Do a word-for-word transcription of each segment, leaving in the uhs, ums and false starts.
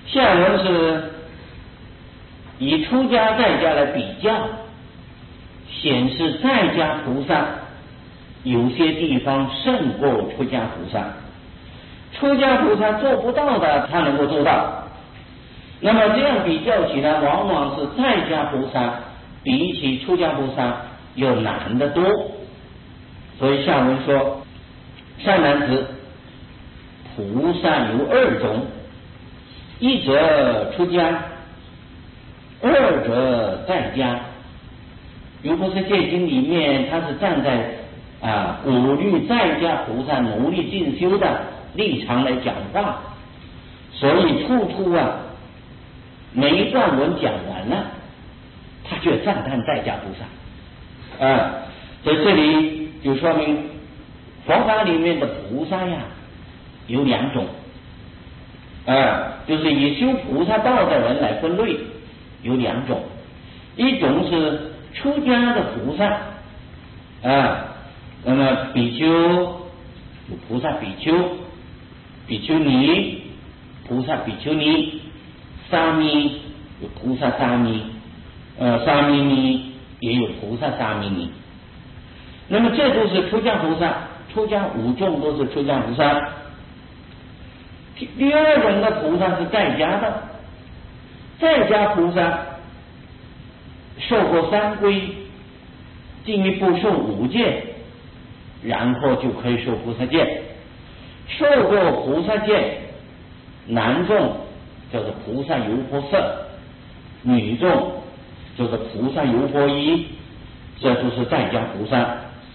下文是以出家在家来比较，显示在家菩萨有些地方胜过出家菩萨，出家菩萨做不到的他能够做到。那么这样比较起来，往往是在家菩萨比起出家菩萨要难得多。所以下文说，善男子，菩萨有二种，一者出家，二者在家。如果是戒经里面，他是站在啊鼓励在家菩萨努力进修的立场来讲话，所以处处啊每一段文讲完了，他就赞叹在家菩萨啊。在这里就说明佛法里面的菩萨呀有两种啊，就是以修菩萨道的人来分类有两种，一种是出家的菩萨啊，那么比丘有菩萨比丘、比丘尼、菩萨比丘尼，沙弥有菩萨沙弥，呃，沙弥尼也有菩萨沙弥尼。那么这都是出家菩萨，出家五众都是出家菩萨。第二种的菩萨是在家的，在家菩萨受过三皈，进一步受五戒，然后就可以受菩萨戒。受过菩萨戒，男众叫做菩萨油婆塞，女众叫做菩萨油婆夷，这就是在家菩萨。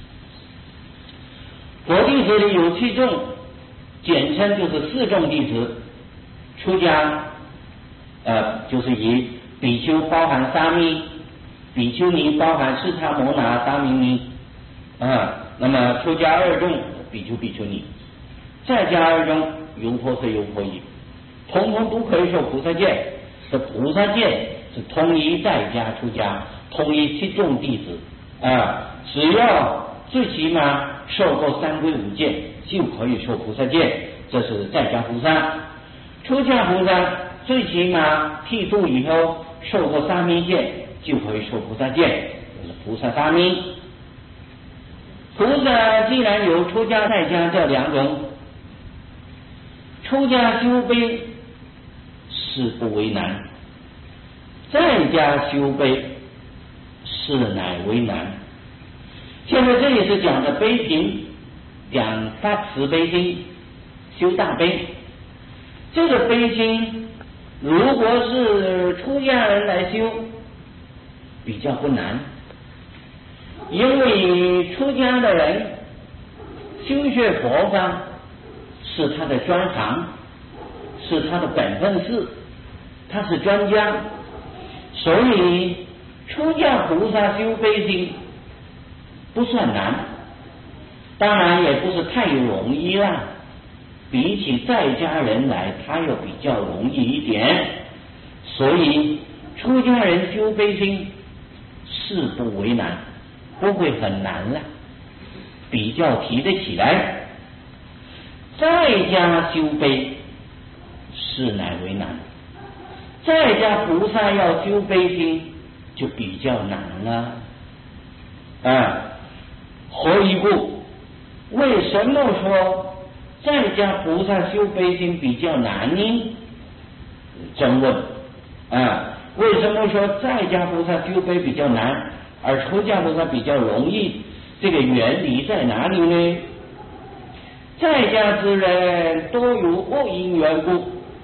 佛弟子里有七众，简称就是四众弟子。出家呃，就是以比丘包含沙弥，比丘尼包含释迦牟那、沙弥尼啊。那么出家二众比丘、比丘尼，在家二众油婆塞、油婆夷，统统都可以受菩萨戒。这菩萨戒是统一在家出家，统一七众弟子啊，只要最起码受过三皈五戒就可以受菩萨戒，这是在家菩萨。出家菩萨最起码剃度以后受过沙弥戒就可以受菩萨戒，这是菩萨沙弥。菩萨既然有出家在家这两种，出家修悲是不为难，在家修悲是乃为难。现在这里是讲的悲行，讲发慈悲心，修大悲。这个悲心如果是出家人来修比较不难，因为出家的人修学佛法是他的专长，是他的本分事，他是专家，所以出家菩萨修悲心不算难，当然也不是太容易了，比起在家人来他又比较容易一点，所以出家人修悲心是不为难，不会很难了，比较提得起来。在家修悲是乃为难，在家菩萨要修悲心就比较难了啊。何以故？为什么说在家菩萨修悲心比较难呢？争论啊，为什么说在家菩萨修悲比较难，而出家菩萨比较容易？这个原理在哪里呢？在家之人都有恶因缘故，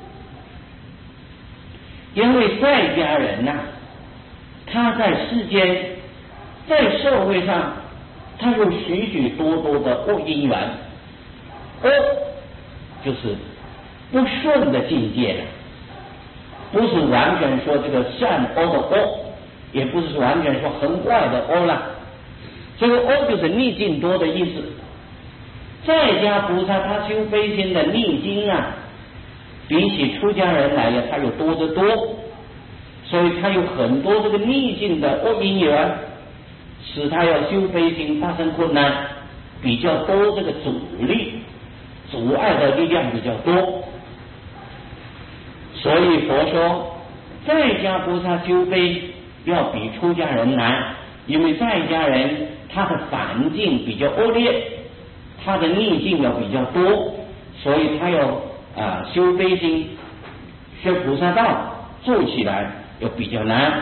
因为在家人呐、啊，他在世间，在社会上，他有许许多多的恶因缘。恶就是不顺的境界了，不是完全说这个善恶的恶，也不是完全说很坏的恶了。这个恶就是逆境多的意思。在家菩萨他修悲心的逆境啊，比起出家人来呀，他有多得多，所以他有很多这个逆境的恶因缘，使他要修悲心发生困难，比较多这个阻力。阻碍的力量比较多， 所以佛说，在家菩萨修悲要比出家人难，因为在家人他的环境比较恶劣，他的逆境要比较多，所以他要啊修悲心、学菩萨道，做起来要比较难。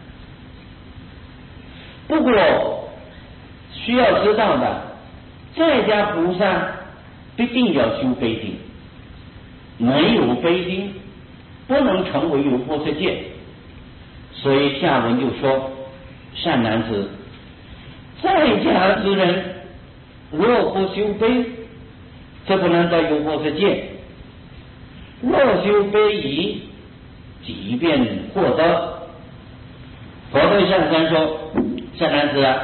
不过需要知道的，在家菩萨必定要修悲心，没有悲心不能成为有波斯戒。所以下文就说，善男子，在家之人若不修悲，则不能得有波斯戒；若修悲仪，即便获得。佛对上山说，善男子啊，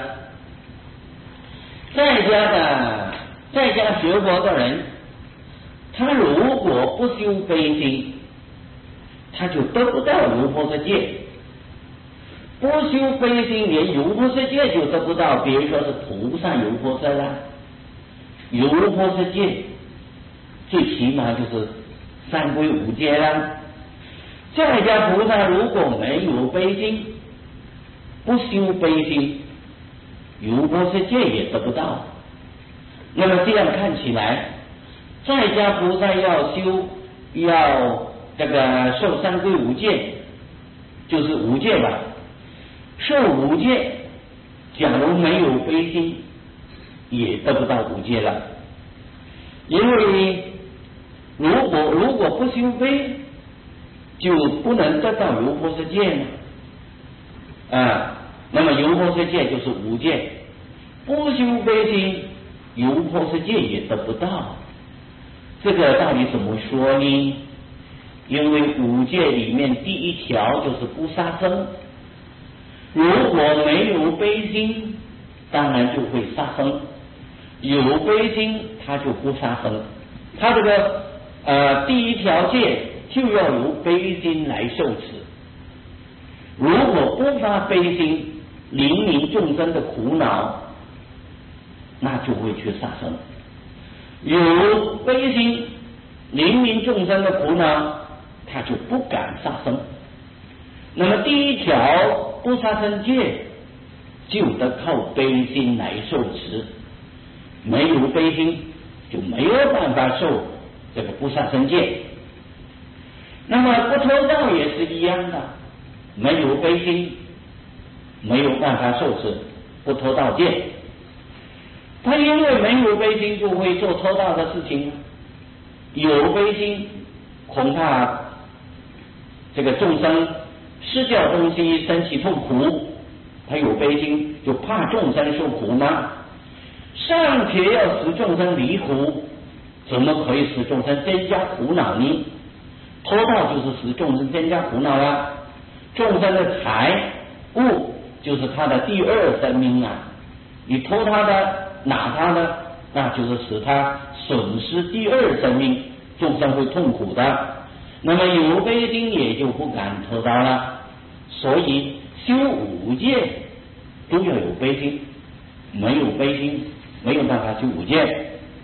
在家的在家学佛的人，他如果不修悲心，他就得不到有波斯戒。不修悲心，连有波斯戒就得不到，比如说是菩萨有波斯啦，有波斯戒最起码就是三归五戒啦。在家菩萨如果没有悲心，不修悲心，有波斯戒也得不到。那么这样看起来，在家菩萨要修要这个受三归五戒，就是五戒吧。受五戒，假如没有悲心，也得不到五戒了。因为如果如果不修悲，就不能得到有波斯戒嘛。啊，那么有波斯戒就是五戒，不修悲心，有波斯戒也得不到。这个到底怎么说呢？因为五戒里面第一条就是不杀生。如果没有悲心，当然就会杀生；有悲心，他就不杀生。他这个呃第一条戒就要由悲心来受持。如果不发悲心，怜悯众生的苦恼，那就会去杀生；有悲心，怜悯众生的苦恼，他就不敢杀生。那么第一条不杀生戒就得靠悲心来受持，没有悲心就没有办法受这个不杀生戒。那么不偷盗也是一样的，没有悲心没有办法受持不偷盗戒。他因为没有悲心就会做偷盗的事情，有悲心恐怕这个众生失掉东西生起痛苦，他有悲心就怕众生受苦吗？尚且要使众生离苦，怎么可以使众生增加苦恼呢？偷盗就是使众生增加苦恼啊！众生的财物就是他的第二生命啊！你偷他的拿他的，那就是使他损失第二生命，众生会痛苦的。那么有悲心也就不敢偷盗了。所以修五戒都要有悲心，没有悲心没有办法修五戒。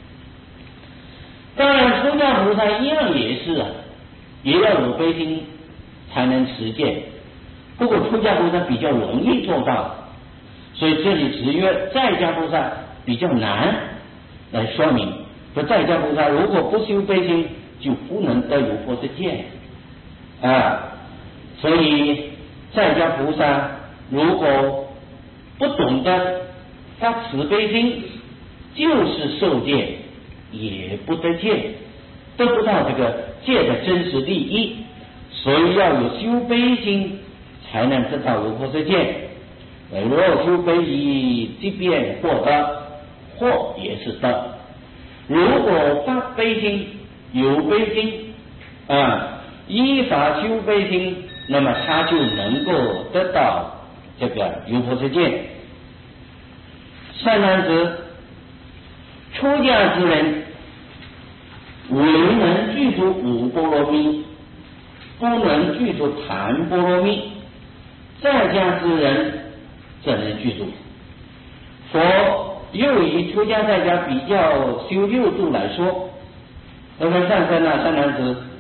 当然出家菩萨一样也是啊，也要有悲心才能持戒。不过出家菩萨比较容易做到，所以这里只约在家菩萨比较难来说明。说在家菩萨如果不修悲心，就不能得有波斯戒啊。所以在家菩萨如果不懂得发慈悲心，就是受戒也不得戒，得不到这个戒的真实利益。所以要有修悲心才能得到有波斯戒。若修悲仪，即便获得，获也是得。如果发悲心有悲心啊，依法修悲心，那么他就能够得到这个有波斯戒。善男子，出家之人唯能具足五波罗蜜，不能具足檀波罗蜜。在家之人怎能具足？佛又以出家在家比较修六度来说，那么上身啊，善男子，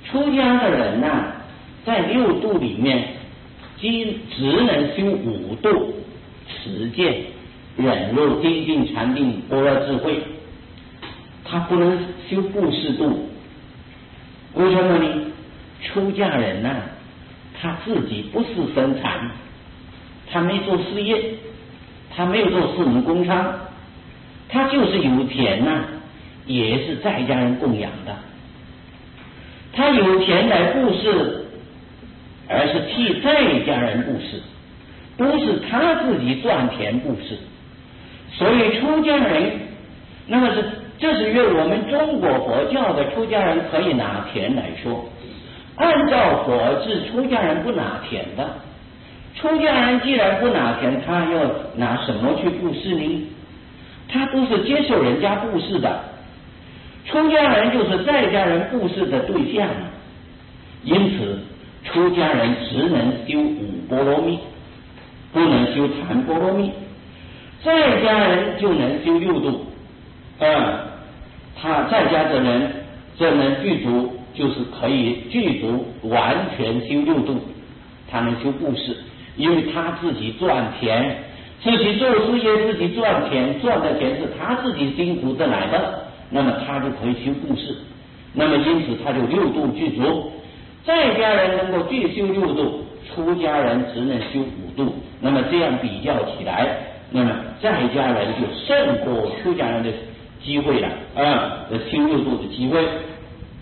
出家的人呐、啊，在六度里面，只只能修五度：持戒、忍辱、精进、禅定、般若智慧。他不能修布施度。为什么呢？出家人呐、啊，他自己不是生产，他没做事业，他没有做私人工商，他就是有田呐、啊，也是在家人供养的。他有钱来布施，而是替在家人布施，不是他自己赚钱布施。所以出家人，那么是这是用我们中国佛教的出家人可以拿田来说。按照佛制，出家人不拿田的。出家人既然不拿田，他要拿什么去布施呢？他都是接受人家布施的。出家人就是在家人布施的对象，因此出家人只能修五波罗蜜，不能修禅波罗蜜。在家人就能修六度，嗯，他在家的人这能具足，就是可以具足完全修六度，他能修布施，因为他自己赚钱，自己做事业，自己赚钱，赚的钱是他自己辛苦得来的，那么他就可以修布施，那么因此他就六度具足。在家人能够具修六度，出家人只能修五度，那么这样比较起来，那么在家人就胜过出家人的机会了啊，修六度的机会。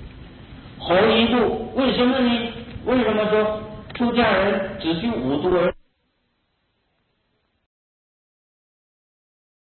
后一度为什么呢？为什么说出家人只修五度而